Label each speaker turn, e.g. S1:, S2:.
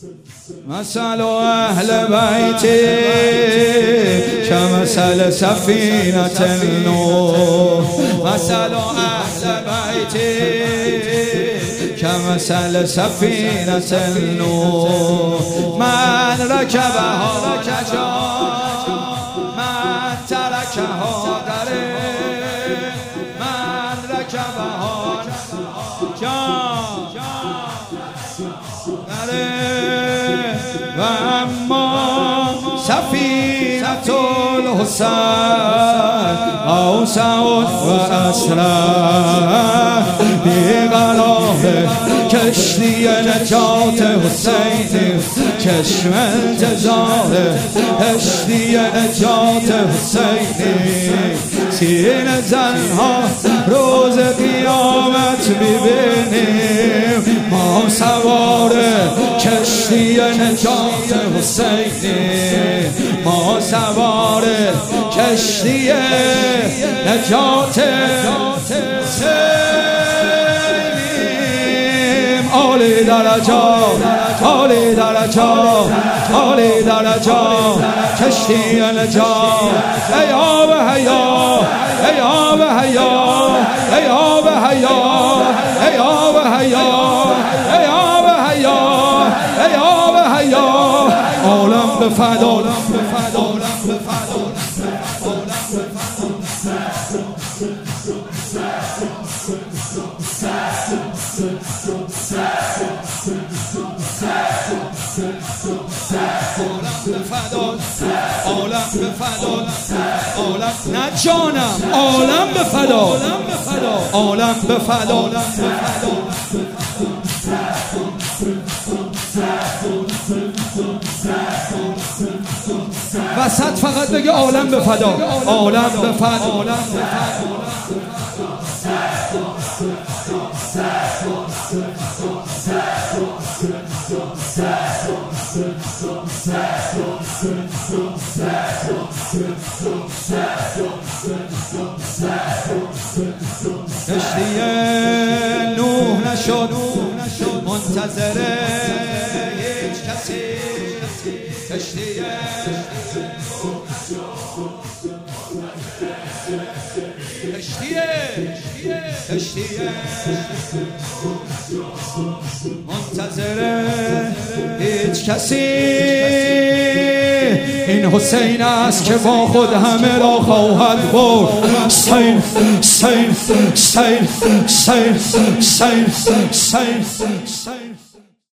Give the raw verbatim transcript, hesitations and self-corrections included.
S1: مثل اهل بیتی كمثل سفینة النوح، مثل اهل بیتی كمثل سفینة النوح، من رکبها نجا من ترکها غرق، من رکبها نجا و اما سفینة الحسین اوسع و اسرع، بیقرار کشتی نجات حسین، چشم انتظار کشتی نجات حسین، سینه زنها روز قیامت ببینیم، ما سوار کشتی نجات حسین، ما سوار کشتی نجات حسین، عالی درجات عالی درجات عالی درجات کشتی نجات، ای آب حیات ای آب حیات ای آب حیات ای آب حیات ای آب حیات ای آب حیات، عالم به فدا عالم به فدا عالم به فدا عالم به فدا عالم نه جانم عالم به فدا عالم به فدا وسط فقط بگه عالم به فدا عالم به فدا کشتی نوح نشد منتظر هیچ کسی، کشتی کشتی کشتی منتظر هیچ کسی، این حسین است که با خود همه را خواهد برد، حسین حسین حسین حسین حسین حسین